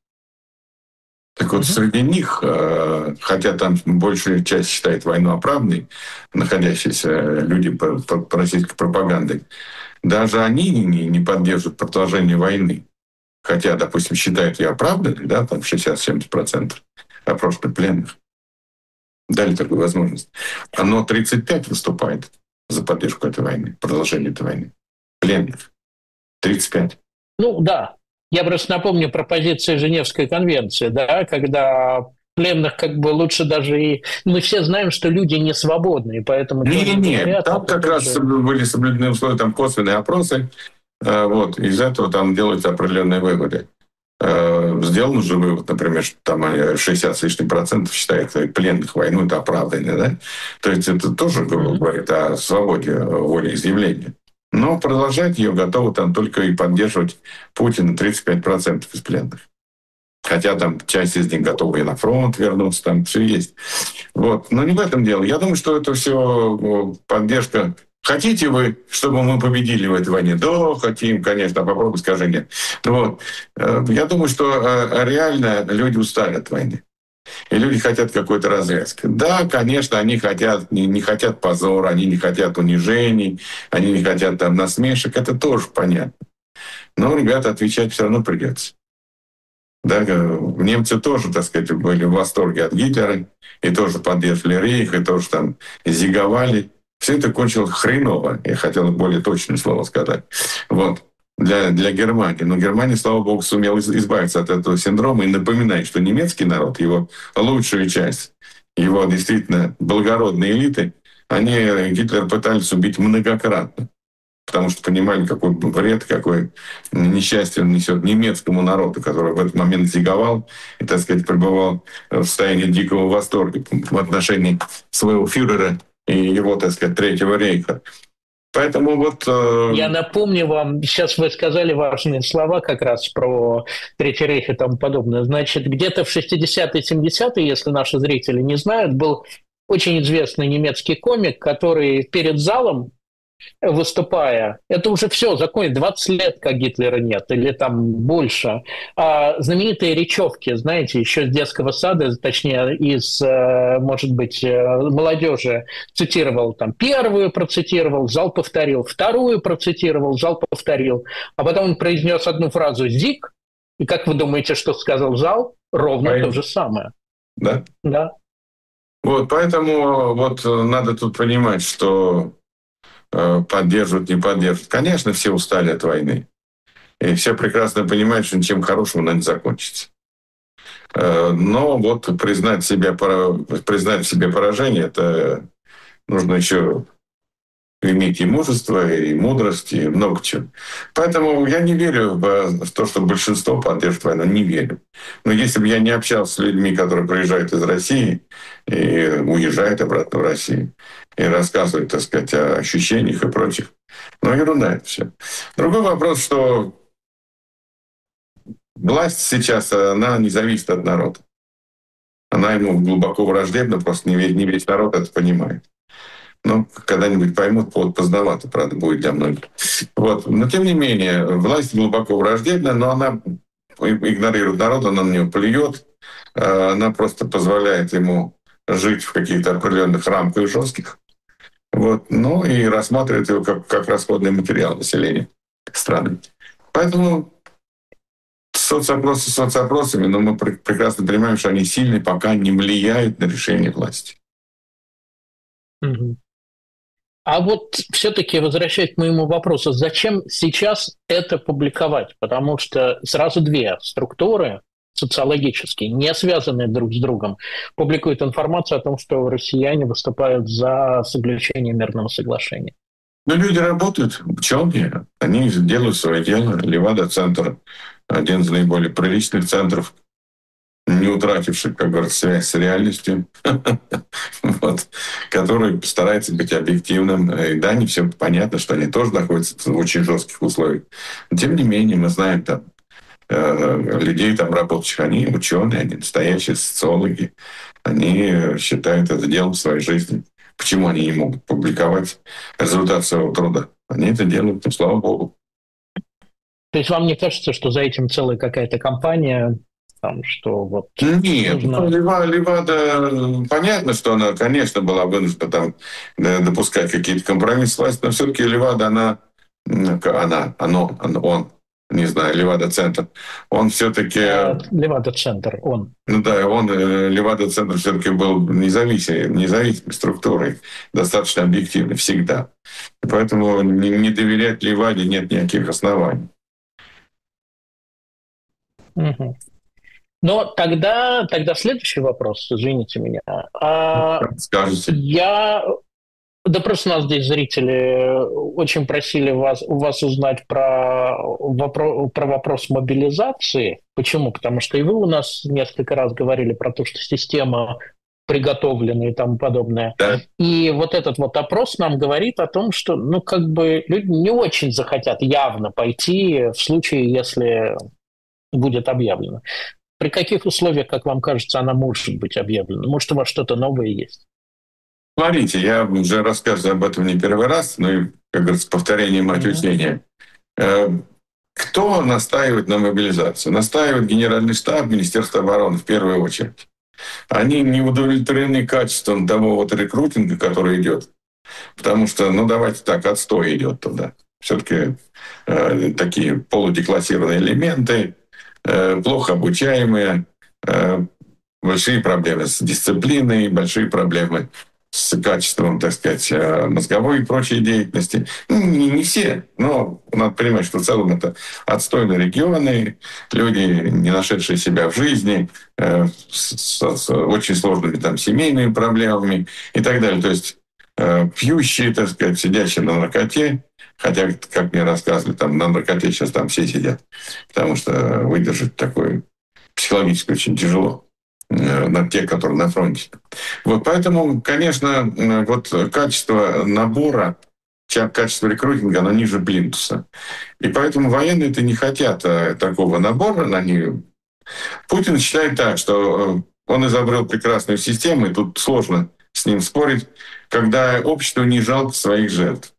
Так вот, mm-hmm. среди них, э, хотя там большая часть считает войну оправданной, находящиеся люди по, по, по российской пропаганде, даже они не, не поддерживают продолжение войны. Хотя, допустим, считают ее оправданной, да, там шестьдесят-семьдесят процентов опрошенных пленных. Дали такую возможность. Но тридцать пять процентов выступает за поддержку этой войны, продолжение этой войны. Пленных. тридцать пять процентов. Ну да. Я просто напомню про позиции Женевской конвенции, да, когда пленных как бы лучше даже и... Мы все знаем, что люди не свободны, и поэтому... Не-не-не, там как раз же... были соблюдены условия, там косвенные опросы, вот, из этого там делаются определенные выводы. Сделан же вывод, например, что там шестьдесят с лишним процентов считают пленных войну, это оправданно, да? То есть это тоже говорит о свободе волеизъявления. Но продолжать ее готовы там только и поддерживать Путина тридцать пять процентов из пленных. Хотя там часть из них готова и на фронт вернуться, там все есть. Вот. Но не в этом дело. Я думаю, что это все поддержка. Хотите вы, чтобы мы победили в этой войне? Да, хотим, конечно, а попробуй скажи нет. Вот. Я думаю, что реально люди устали от войны. И люди хотят какой-то развязки. Да, конечно, они хотят, не, не хотят позора, они не хотят унижений, они не хотят там насмешек. Это тоже понятно. Но, ребята, отвечать все равно придется. Да, немцы тоже, так сказать, были в восторге от Гитлера, и тоже поддерживали Рейх, и тоже там зиговали. Все это кончилось хреново. Я хотел более точное слово сказать. Вот. Для, для Германии. Но Германия, слава богу, сумела избавиться от этого синдрома и напоминать, что немецкий народ, его лучшая часть, его действительно благородные элиты, они Гитлер пытались убить многократно. Потому что понимали, какой вред, какое несчастье он несет немецкому народу, который в этот момент зиговал и, так сказать, пребывал в состоянии дикого восторга в отношении своего фюрера и его, так сказать, Третьего рейха. Поэтому вот... Э... Я напомню вам, сейчас вы сказали важные слова как раз про Третий рейх и тому подобное. Значит, где-то в шестидесятые, семидесятые, если наши зрители не знают, был очень известный немецкий комик, который перед залом, выступая, это уже все, закончилось, двадцать лет, как Гитлера нет, или там больше. А знаменитые речевки, знаете, еще с детского сада, точнее, из, может быть, молодежи, цитировал там первую, процитировал, зал повторил, вторую процитировал, зал повторил, а потом он произнес одну фразу «зиг», и как вы думаете, что сказал зал? Ровно Понятно. То же самое. Да? Да. Вот, поэтому вот надо тут понимать, что поддерживают, не поддерживают. Конечно, все устали от войны. И все прекрасно понимают, что ничем хорошим она не закончится. Но вот признать, себя, признать в себе поражение, это нужно еще иметь и мужество, и мудрость, и много чего. Поэтому я не верю в то, что большинство поддержит войну. Не верю. Но если бы я не общался с людьми, которые приезжают из России и уезжают обратно в Россию, и рассказывают, так сказать, о ощущениях и прочих, ну, ерунда это все. Другой вопрос, что власть сейчас, она не зависит от народа. Она ему глубоко враждебна, просто не весь, не весь народ это понимает. Ну, когда-нибудь поймут, поздновато, правда, будет для многих. Вот. Но, тем не менее, власть глубоко враждебна, но она игнорирует народ, она на него плюет, она просто позволяет ему жить в каких-то определенных рамках жестких, вот. Ну и рассматривает его как, как расходный материал населения страны. Поэтому соцопросы соцопросами, но мы прекрасно понимаем, что они сильно пока не влияют на решение власти. Угу. А вот все-таки, возвращаясь к моему вопросу, зачем сейчас это публиковать? Потому что сразу две структуры социологические, не связанные друг с другом, публикуют информацию о том, что россияне выступают за заключение мирного соглашения. Ну, люди работают, ученые, они делают свое дело. Левада-центр — один из наиболее приличных центров, не утративший, как говорится, связь с реальностью, вот, который старается быть объективным. И да, не все понятно, что они тоже находятся в очень жестких условиях. Но, тем не менее, мы знаем там э, людей там работающих, они ученые, они настоящие социологи, они считают это делом своей жизни. Почему они не могут публиковать результат своего труда? Они это делают, ну, слава богу. То есть вам не кажется, что за этим целая какая-то кампания? Там, что вот Нет, нужно... Левада, Левада, понятно, что она, конечно, была вынуждена там допускать какие-то компромиссы с властью, но все-таки Левада, она, она, оно, оно, он, не знаю, Левада-центр, он все-таки... Левада-центр, он. Ну да, он, Левада-центр все-таки был независимой, независимой структурой, достаточно объективной всегда. Поэтому не, не доверять Леваде нет никаких оснований. Угу. Но тогда, тогда следующий вопрос, извините меня. А, Скажите. Я... Да просто нас здесь зрители очень просили вас, у вас узнать про вопрос, про вопрос мобилизации. Почему? Потому что и вы у нас несколько раз говорили про то, что система приготовленные и тому подобное. Да. И вот этот вот опрос нам говорит о том, что, ну, как бы люди не очень захотят явно пойти в случае, если будет объявлено. При каких условиях, как вам кажется, она может быть объявлена? Может, у вас что-то новое есть? Смотрите, я уже рассказываю об этом не первый раз, но и, как говорится, повторение мать учения. Mm-hmm. Кто настаивает на мобилизацию? Настаивает Генеральный штаб, Министерство обороны в первую очередь. Они не удовлетворены качеством того вот рекрутинга, который идет. Потому что, ну давайте так, отстой идет туда. Все-таки э, такие полудеклассированные элементы, э, плохо обучаемые, э, большие проблемы с дисциплиной, большие проблемы с качеством, так сказать, мозговой и прочей деятельности. Ну, не, не все, но надо понимать, что в целом это отстойные регионы, люди, не нашедшие себя в жизни, э, с, с очень сложными там семейными проблемами и так далее. То есть э, пьющие, так сказать, сидящие на наркоте, хотя, как мне рассказывали, там на наркоте сейчас там все сидят, потому что выдержать такое психологически очень тяжело. На те, которые на фронте. Вот поэтому, конечно, вот качество набора, качество рекрутинга, оно ниже плинтуса. И поэтому военные-то не хотят такого набора. Они... Путин считает так, что он изобрел прекрасную систему, и тут сложно с ним спорить, когда общество не жалко своих жертв.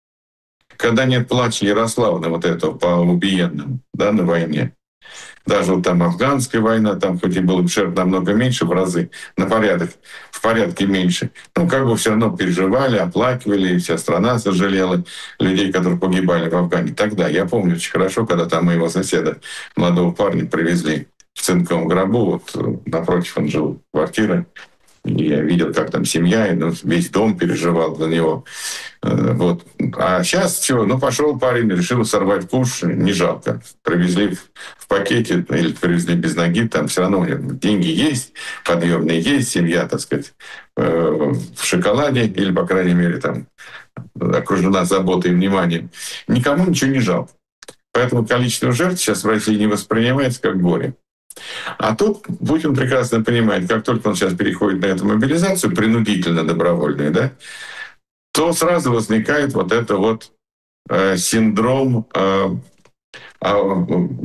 Когда нет плача Ярославна вот этого по убиенным, да, на войне. Даже вот там афганская война, там хоть и было жертв намного меньше в разы, на порядок, в порядке меньше, ну как бы все равно переживали, оплакивали, и вся страна сожалела людей, которые погибали в Афгане. Тогда я помню очень хорошо, когда там моего соседа, молодого парня, привезли в цинковом гробу, вот напротив он жил, квартира. И я видел, как там семья, и ну, весь дом переживал за него. Вот. А сейчас чего? Ну, пошел парень, решил сорвать куш, не жалко. Привезли в пакете или привезли без ноги, там все равно у него деньги есть, подъемные есть, семья, так сказать, в шоколаде, или, по крайней мере, там окружена заботой и вниманием. Никому ничего не жалко. Поэтому количество жертв сейчас в России не воспринимается как горе. А тут Путин прекрасно понимает, как только он сейчас переходит на эту мобилизацию, принудительно добровольную, да, то сразу возникает вот это вот э, синдром, э, э,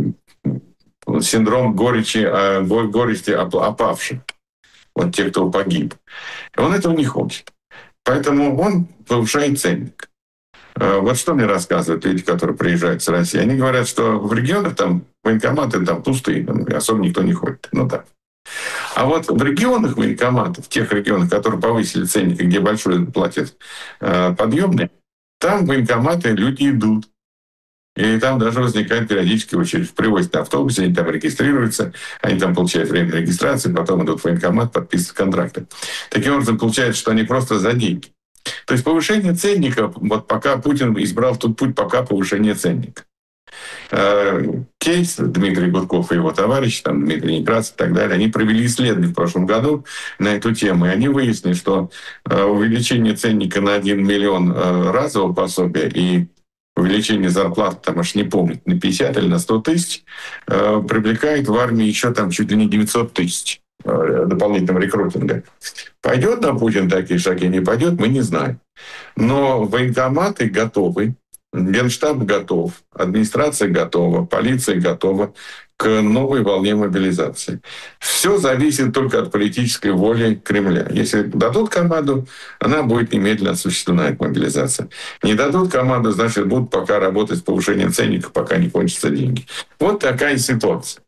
синдром горечи, э, горести опавших, вот те, кто погиб. И он этого не хочет. Поэтому он повышает ценник. Вот что мне рассказывают люди, которые приезжают с России. Они говорят, что в регионах там военкоматы там пустые, там особо никто не ходит. Ну да. А вот в регионах военкоматов, в тех регионах, которые повысили ценник, где большой платят э, подъемные, там военкоматы люди идут. И там даже возникает периодически очередь. Привозят на автобусе, они там регистрируются, они там получают временную регистрацию, потом идут в военкомат, подписывают контракты. Таким образом, получается, что они просто за деньги. То есть повышение ценника, вот пока Путин избрал тот путь, пока повышение ценника. Кейс Дмитрий Гудков и его товарищи, там, Дмитрий Некрасов и так далее, они провели исследование в прошлом году на эту тему, и они выяснили, что увеличение ценника на один миллион разового пособия и увеличение зарплаты, там аж не помню, на пятьдесят или на сто тысяч, привлекает в армии еще там чуть ли не девятьсот тысяч дополнительного рекрутинга. Пойдет на Путин такие шаги, не пойдет, мы не знаем. Но военкоматы готовы, Генштаб готов, администрация готова, полиция готова к новой волне мобилизации. Все зависит только от политической воли Кремля. Если дадут команду, она будет немедленно осуществлена, эта мобилизация. Не дадут команду, значит, будут пока работать с повышением ценника, пока не кончатся деньги. Вот такая ситуация.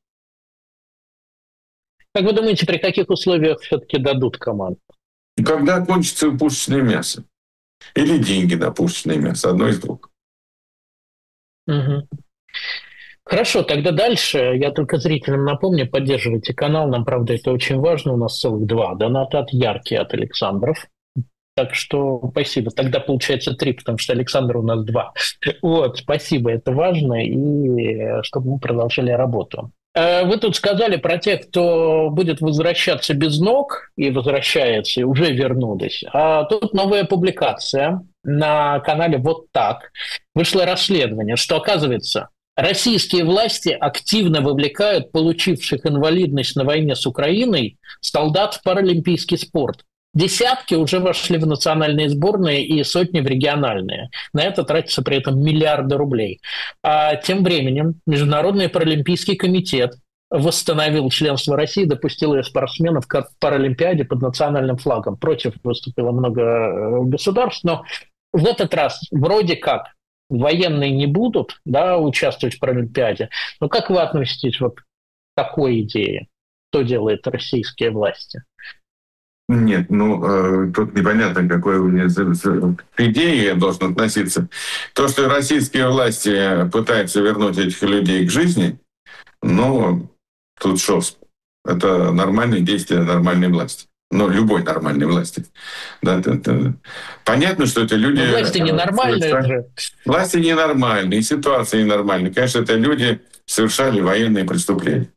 Как вы думаете, при каких условиях все-таки дадут команду? Когда кончится пушечное мясо. Или деньги на пушечное мясо. Одно из двух. Угу. Хорошо, тогда дальше. Я только зрителям напомню, поддерживайте канал. Нам, правда, это очень важно. У нас целых два доната от Ярки, от Александров. Так что спасибо. Тогда получается три, потому что Александр у нас два. Вот, спасибо, это важно. И чтобы мы продолжали работу. Вы тут сказали про тех, кто будет возвращаться без ног, и возвращается, и уже вернулись. А тут новая публикация на канале «Вот так». Вышло расследование, что, оказывается, Российские власти активно вовлекают получивших инвалидность на войне с Украиной солдат в паралимпийский спорт. Десятки уже вошли в национальные сборные и сотни в региональные. На это тратятся при этом миллиарды рублей. А тем временем Международный паралимпийский комитет восстановил членство России, допустил ее спортсменов к Паралимпиаде под национальным флагом. Против выступило много государств, но в этот раз вроде как военные не будут, да, участвовать в Паралимпиаде. Но как вы относитесь вот к такой идее? Что делают российские власти? Нет, ну, э, тут непонятно, какой у меня к идее я должен относиться. То, что российские власти пытаются вернуть этих людей к жизни, ну, тут что, это нормальные действия нормальной власти. Ну, любой нормальной власти. Да, это, это... Понятно, что это люди... Но власти ненормальные же. Власти ненормальные, ситуация ненормальная. Конечно, это люди совершали военные преступления.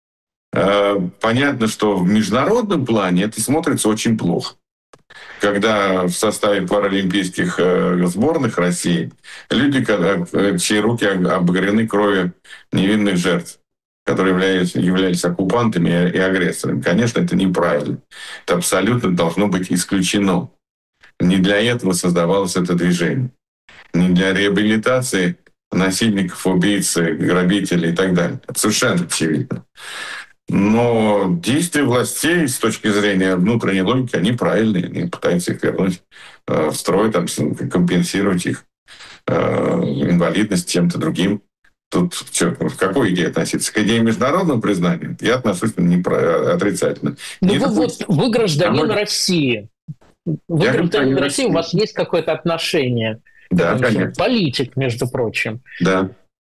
Понятно, что в международном плане это смотрится очень плохо. Когда в составе паралимпийских сборных России люди, чьи руки обогрены кровью невинных жертв, которые являлись, являлись оккупантами и агрессорами. Конечно, это неправильно. Это абсолютно должно быть исключено. Не для этого создавалось это движение. Не для реабилитации насильников, убийц, грабителей и так далее. Это совершенно очевидно. Но действия властей с точки зрения внутренней логики, они правильные. Они пытаются их вернуть в строй, там, компенсировать их инвалидность чем-то другим. Тут что, к какой идее относиться? К идее международного признания? Я отношусь непро- отрицательно. Ну, вы, вот, вы гражданин а России. Вы я гражданин России, у вас есть какое-то отношение. Да, конечно. Политик, между прочим. Да.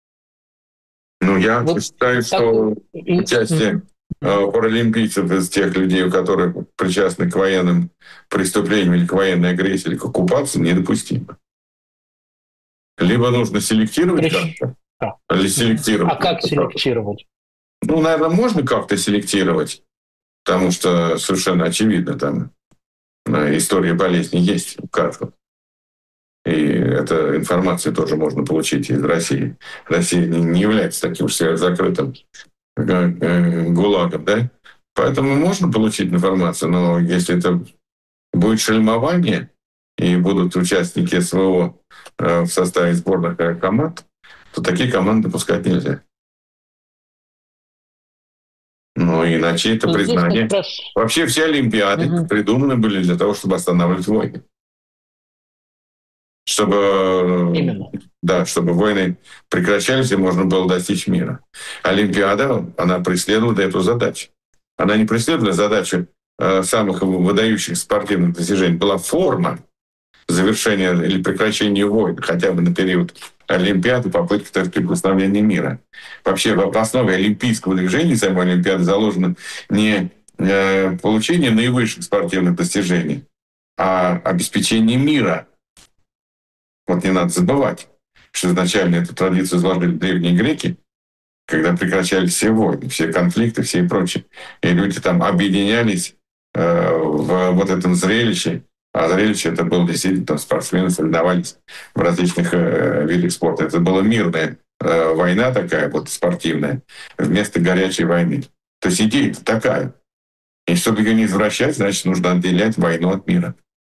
Ну, я вот считаю, что так... участие mm-hmm. паралимпийцев из тех людей, которые причастны к военным преступлениям или к военной агрессии, или к оккупации, недопустимо. Либо нужно селектировать Прич... как-то, или селектировать. А как селектировать? Ну, наверное, можно как-то селектировать, потому что совершенно очевидно, там история болезни есть у каждого. И эту информацию тоже можно получить из России. Россия не является таким уж закрытым гулагом, да? Поэтому можно получить информацию, но если это будет шельмование, и будут участники СВО в составе сборных команд, то такие команды допускать нельзя. Ну, иначе это признание. Вообще все Олимпиады угу. придуманы были для того, чтобы останавливать войны. Чтобы, Именно. Да, чтобы войны прекращались и можно было достичь мира. Олимпиада, она преследовала эту задачу. Она не преследовала задачу э, самых выдающих спортивных достижений. Была форма завершения или прекращения войн, хотя бы на период Олимпиады, попытки так сказать, восстановления мира. Вообще в основе олимпийского движения самой Олимпиады заложено не э, получение наивысших спортивных достижений, а обеспечение мира. Вот не надо забывать, что изначально эту традицию изложили древние греки, когда прекращались все войны, все конфликты, все и прочее. И люди там объединялись э, в вот этом зрелище. А зрелище это было действительно, там спортсмены соревновались в различных э, видах спорта. Это была мирная э, война такая, вот спортивная, вместо горячей войны. То есть идея такая. И чтобы ее не извращать, значит, нужно отделять войну от мира.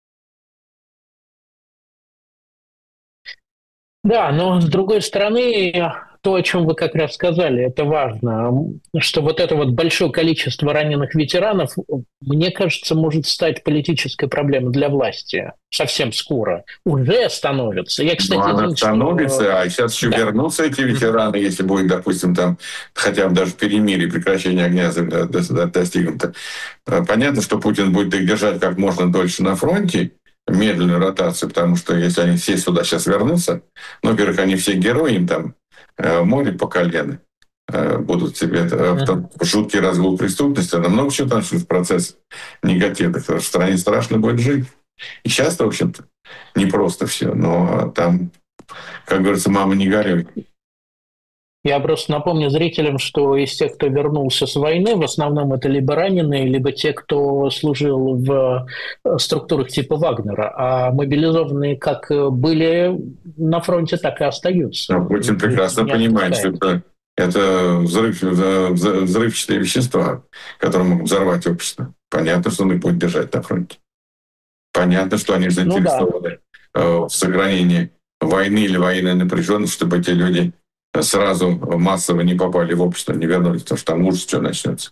Да, но с другой стороны, то, о чем вы как раз сказали, это важно, что вот это вот большое количество раненых ветеранов, мне кажется, может стать политической проблемой для власти совсем скоро. Уже становится. Я, кстати, ну, она думаю, становится, что... а сейчас еще да. вернутся эти ветераны, если будет, допустим, там хотя бы даже перемирие, прекращение огня достигнуто. Понятно, что Путин будет их держать как можно дольше на фронте, медленную ротацию, потому что если они все сюда сейчас вернутся, ну, во-первых, они все герои, им там э, море по колено, э, будут себе э, там, жуткий разгул преступности, а много чего там в процесс негативных, в стране страшно будет жить. И сейчас, в общем-то, не просто все, но там, как говорится, мама не горюй. Я просто напомню зрителям, что из тех, кто вернулся с войны, в основном это либо раненые, либо те, кто служил в структурах типа Вагнера, а мобилизованные как были на фронте, так и остаются. А Путин прекрасно понимает, что это, это взрыв, взрывчатые вещества, которые могут взорвать общество. Понятно, что он их будет держать на фронте. Понятно, что они заинтересованы ну, да. в сохранении войны или военной напряженности, чтобы эти люди сразу массово не попали в общество, не вернулись, потому что там ужас что начнется.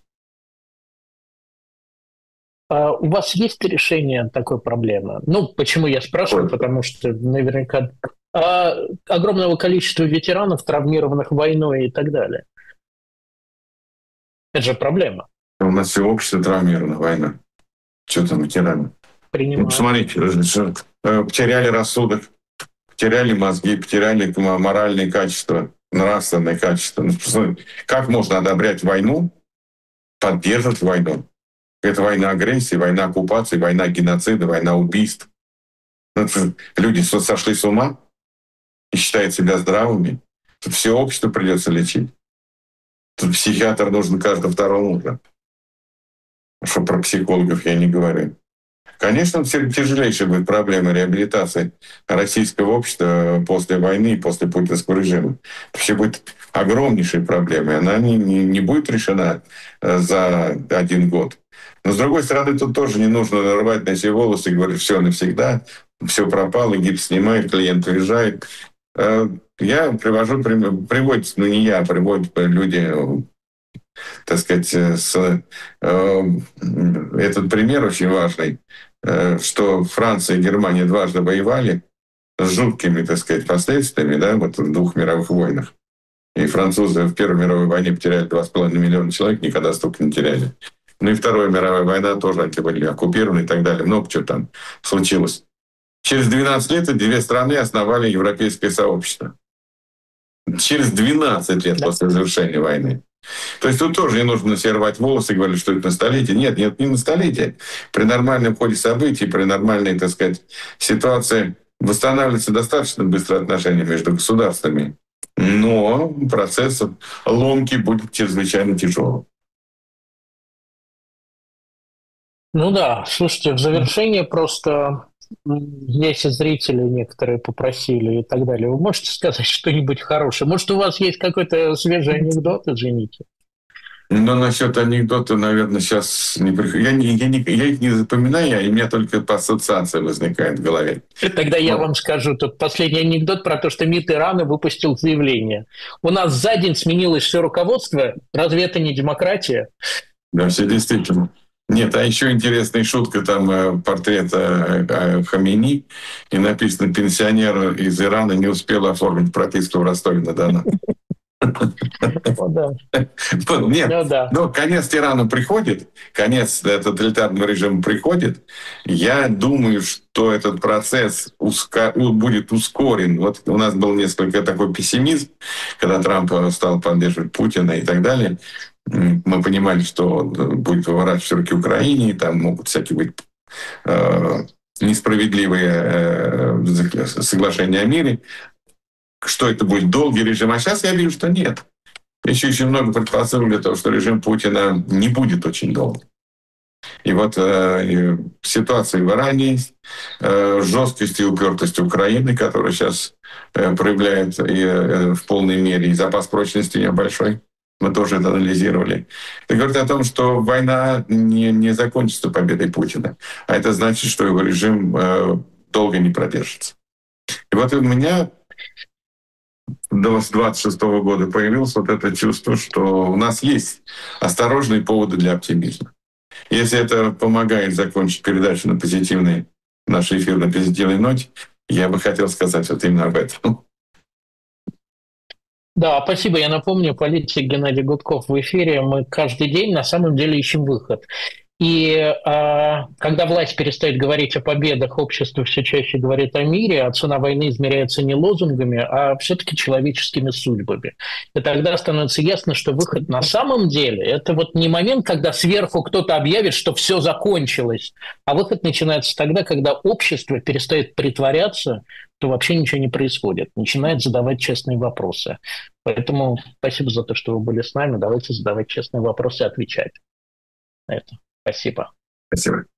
А у вас есть решение такой проблемы? Ну, почему я спрашиваю? Ой. Потому что наверняка а, огромного количества ветеранов, травмированных войной и так далее. Это же проблема. У нас все общество травмировано войной. Что там ветераны? Ну, посмотрите, потеряли рассудок, потеряли мозги, потеряли моральные качества, нравственные качества. Как можно одобрять войну, поддерживать войну? Это война агрессии, война оккупации, война геноцида, война убийств. Люди сошли с ума и считают себя здравыми. Тут все общество придется лечить. Тут психиатр нужен каждому второму уже. Что про психологов я не говорю. Конечно, тяжелейшая будет проблема реабилитации российского общества после войны и после путинского режима. Это все будет огромнейшей проблемой. Она не, не, не будет решена за один год. Но, с другой стороны, тут тоже не нужно рвать на себе волосы и говорить, все навсегда, все пропало, гипс снимает, клиент уезжает. Я привожу, приводят, ну не я, приводят люди, так сказать, с, этот пример очень важный, что Франция и Германия дважды воевали с жуткими, так сказать, последствиями, да, вот в двух мировых войнах. И французы в Первой мировой войне потеряли два с половиной миллиона человек, никогда столько не теряли. Ну и Вторая мировая война тоже они были оккупированы и так далее. Много чего там случилось. Через двенадцать лет эти две страны основали европейское сообщество. Через двенадцать лет да. после завершения войны. То есть тут тоже не нужно на себя рвать волосы и говорить, что это на столетие. Нет, нет, не на столетие. При нормальном ходе событий, при нормальной, так сказать, ситуации восстанавливаются достаточно быстро отношения между государствами. Но процесс ломки будет чрезвычайно тяжелым. Ну да, слушайте, в завершение просто, если зрители некоторые попросили и так далее, вы можете сказать что-нибудь хорошее? Может, у вас есть какой-то свежий анекдот, извините? Ну, насчет анекдота, наверное, сейчас не приходит. Я, не, я, не, я их не запоминаю, и у меня только по ассоциации возникает в голове. Тогда я Но. вам скажу, тут последний анекдот про то, что МИД Ирана выпустил заявление. У нас за день сменилось все руководство, разве это не демократия? Да, все действительно. Нет, а еще интересная шутка, там портрет Хамини, и написано: пенсионер из Ирана не успел оформить прописку в Ростове-на-Дону. Нет, ну, конец тирану приходит, конец тоталитарного режима приходит. Я думаю, что этот процесс будет ускорен. Вот у нас был несколько такой пессимизм, когда Трамп стал поддерживать Путина и так далее. Мы понимали, что он будет выворачивать руки Украине, и там могут всякие быть э, несправедливые э, соглашения о мире, что это будет долгий режим. А сейчас я вижу, что нет. Еще очень много предпосылок для того, что режим Путина не будет очень долгим. И вот э, ситуация в Иране, э, жесткость и упертость Украины, которая сейчас э, проявляет и, э, в полной мере, и запас прочности у нее большой. Мы тоже это анализировали. Это говорит о том, что война не, не закончится победой Путина. А это значит, что его режим э, долго не продержится. И вот у меня до двадцать шестого года появилось вот это чувство, что у нас есть осторожные поводы для оптимизма. Если это помогает закончить передачу на позитивной, наш эфир на позитивной ноте, я бы хотел сказать вот именно об этом. Да, спасибо. Я напомню, политик Геннадий Гудков в эфире. Мы каждый день на самом деле ищем выход. И э, когда власть перестает говорить о победах, общество все чаще говорит о мире, а цена войны измеряется не лозунгами, а все-таки человеческими судьбами. И тогда становится ясно, что выход на самом деле – это вот не момент, когда сверху кто-то объявит, что все закончилось, а выход начинается тогда, когда общество перестает притворяться, то вообще ничего не происходит, начинает задавать честные вопросы. Поэтому спасибо за то, что вы были с нами. Давайте задавать честные вопросы и отвечать на это. Спасибо. Спасибо.